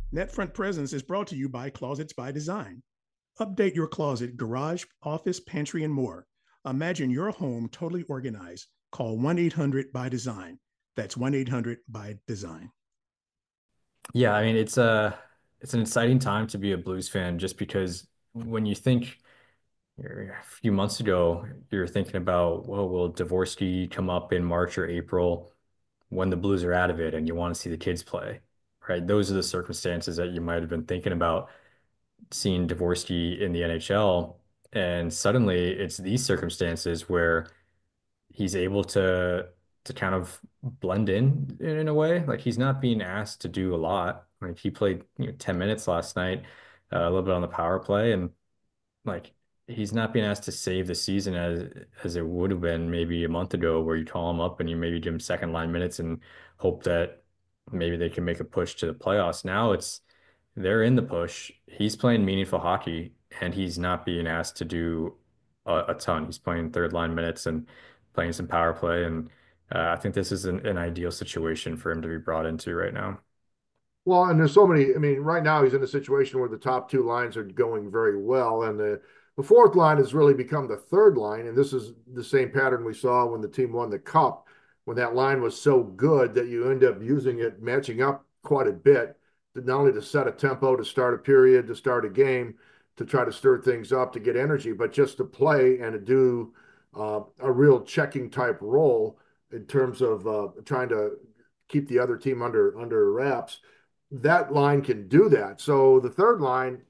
NetFront Presence is brought to you by Closets by Design. Update your closet, garage, office, pantry, and more. Imagine your home totally organized. Call 1-800-BY-DESIGN. That's 1-800-BY-DESIGN. Yeah, I mean it's an exciting time to be a Blues fan just because when you think a few months ago, you're thinking about, well, will Dvorsky come up in March or April when the Blues are out of it and you want to see the kids play, right? Those are the circumstances that you might have been thinking about seeing Dvorsky in the NHL. And suddenly it's these circumstances where he's able to kind of blend in a way. Like he's not being asked to do a lot. Like he played, 10 minutes last night, a little bit on the power play, and like he's not being asked to save the season as it would have been maybe a month ago, where you call him up and you maybe give him second line minutes and hope that maybe they can make a push to the playoffs. Now it's they're in the push. He's playing meaningful hockey and he's not being asked to do a ton. He's playing third line minutes and playing some power play. And I think this is an ideal situation for him to be brought into right now. Well, and there's so many. I mean, right now he's in a situation where the top two lines are going very well, and the fourth line has really become the third line. And this is the same pattern we saw when the team won the cup, when that line was so good that you end up using it, matching up quite a bit, not only to set a tempo, to start a period, to start a game, to try to stir things up, to get energy, but just to play and to do a real checking type role in terms of trying to keep the other team under wraps. That line can do that. So the third line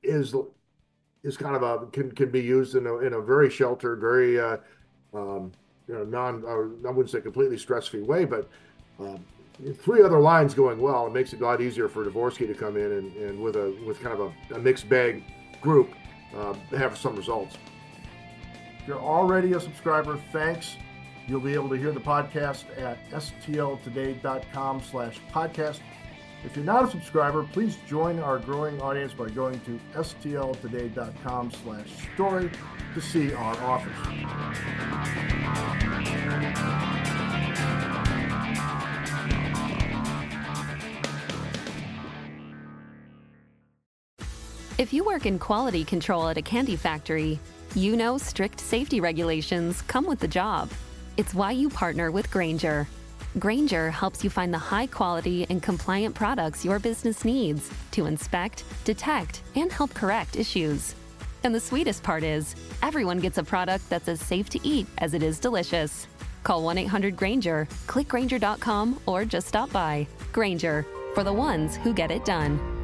is kind of a can be used in a very sheltered, very non I wouldn't say completely stress free way, but three other lines going well, it makes it a lot easier for Dvorsky to come in and with kind of a mixed bag group have some results. If you're already a subscriber, thanks. You'll be able to hear the podcast at stltoday.com/podcast. If you're not a subscriber, please join our growing audience by going to stltoday.com/story to see our offers. If you work in quality control at a candy factory, you know strict safety regulations come with the job. It's why you partner with Grainger. Grainger helps you find the high-quality and compliant products your business needs to inspect, detect, and help correct issues. And the sweetest part is, everyone gets a product that's as safe to eat as it is delicious. Call 1-800-GRAINGER, click Grainger.com, or just stop by. Grainger, for the ones who get it done.